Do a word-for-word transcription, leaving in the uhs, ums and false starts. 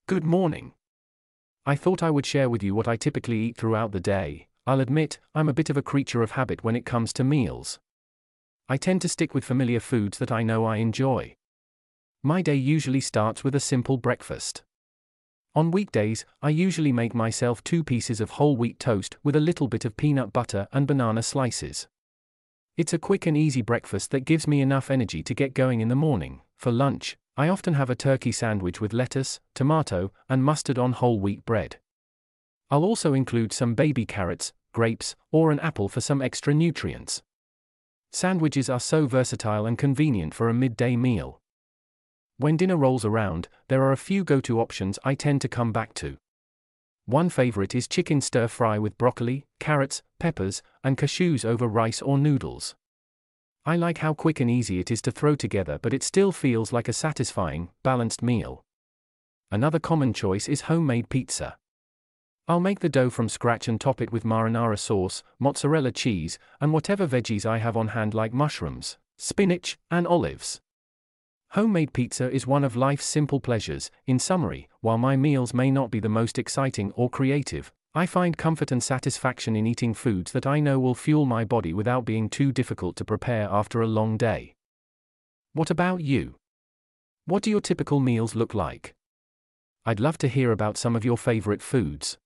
Good morning. I thought I would share with you what I typically eat throughout the day. I'll admit, I'm a bit of a creature of habit when it comes to meals. I tend to stick with familiar foods that I know I enjoy. My day usually starts with a simple breakfast. On weekdays, I usually make myself two pieces of whole wheat toast with a little bit of peanut butter and banana slices. It's a quick and easy breakfast that gives me enough energy to get going in the morning. For lunch, I often have a turkey sandwich with lettuce, tomato, and mustard on whole wheat bread. I'll also include some baby carrots, grapes, or an apple for some extra nutrients. Sandwiches are so versatile and convenient for a midday meal. When dinner rolls around, there are a few go-to options I tend to come back to. One favorite is chicken stir-fry with broccoli, carrots, peppers, and cashews over rice or noodles. I like how quick and easy it is to throw together, but it still feels like a satisfying, balanced meal. Another common choice is homemade pizza. I'll make the dough from scratch and top it with marinara sauce, mozzarella cheese, and whatever veggies I have on hand like mushrooms, spinach, and olives. Homemade pizza is one of life's simple pleasures. In summary, while my meals may not be the most exciting or creative, I find comfort and satisfaction in eating foods that I know will fuel my body without being too difficult to prepare after a long day. What about you? What do your typical meals look like? I'd love to hear about some of your favorite foods.